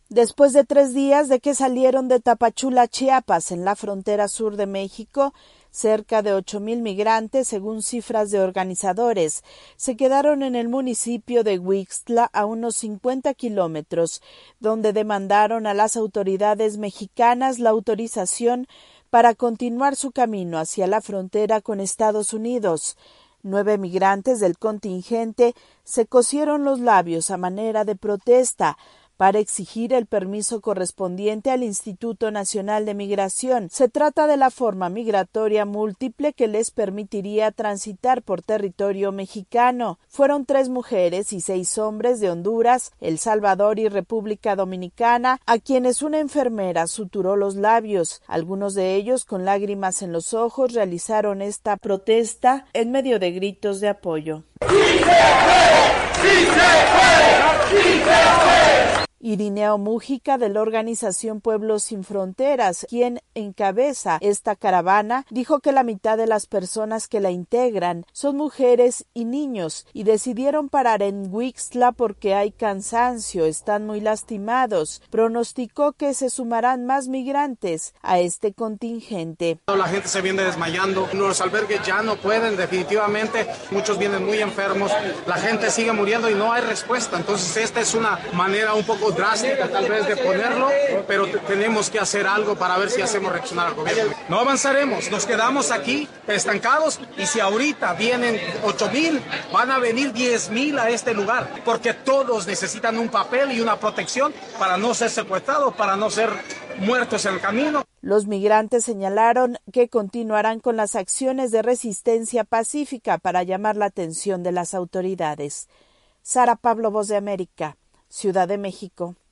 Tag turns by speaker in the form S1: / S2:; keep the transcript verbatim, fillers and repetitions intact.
S1: Después de tres días de que salieron de Tapachula, Chiapas, en la frontera sur de México, cerca de ocho mil migrantes, según cifras de organizadores, se quedaron en el municipio de Huixtla, a unos cincuenta kilómetros, donde demandaron a las autoridades mexicanas la autorización para continuar su camino hacia la frontera con Estados Unidos. Nueve migrantes del contingente se cosieron los labios a manera de protesta para exigir el permiso correspondiente al Instituto Nacional de Migración. Se trata de la forma migratoria múltiple que les permitiría transitar por territorio mexicano. Fueron tres mujeres y seis hombres de Honduras, El Salvador y República Dominicana, a quienes una enfermera suturó los labios. Algunos de ellos, con lágrimas en los ojos, realizaron esta protesta en medio de gritos de apoyo. ¡Sí se puede! ¡Sí se puede! ¡Sí se puede! Irineo Mújica, de la organización Pueblos Sin Fronteras, quien encabeza esta caravana, dijo que la mitad de las personas que la integran son mujeres y niños y decidieron parar en Huixtla porque hay cansancio, están muy lastimados. Pronosticó que se sumarán más migrantes a este contingente.
S2: La gente se viene desmayando, los albergues ya no pueden, definitivamente, muchos vienen muy enfermos, la gente sigue muriendo y no hay respuesta. Entonces esta es una manera un poco drástica tal vez de ponerlo, pero tenemos que hacer algo para ver si hacemos reaccionar al gobierno. No avanzaremos, nos quedamos aquí estancados y si ahorita vienen ocho mil, van a venir diez mil a este lugar, porque todos necesitan un papel y una protección para no ser secuestrados, para no ser muertos en el camino.
S1: Los migrantes señalaron que continuarán con las acciones de resistencia pacífica para llamar la atención de las autoridades. Sara Pablo, Voz de América, Ciudad de México.